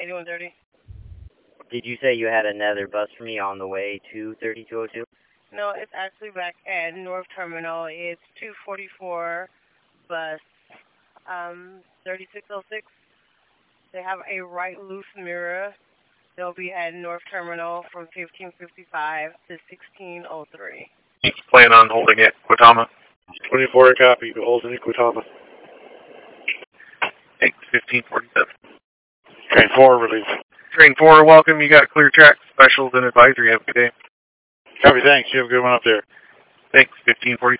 8130. Did you say you had another bus for me on the way to 3202? No, it's actually back at North Terminal. It's 244 bus 3606. They have a right loose mirror. They'll be at North Terminal from 1555 to 1603. Plan on holding at Guatama. 24 copy. Holding at Guatama. Thanks, 1547. Train 4 release. Train 4, welcome. You got clear track. Specials and advisory. Have a good day. Copy, thanks. You have a good one up there. Thanks, 1547.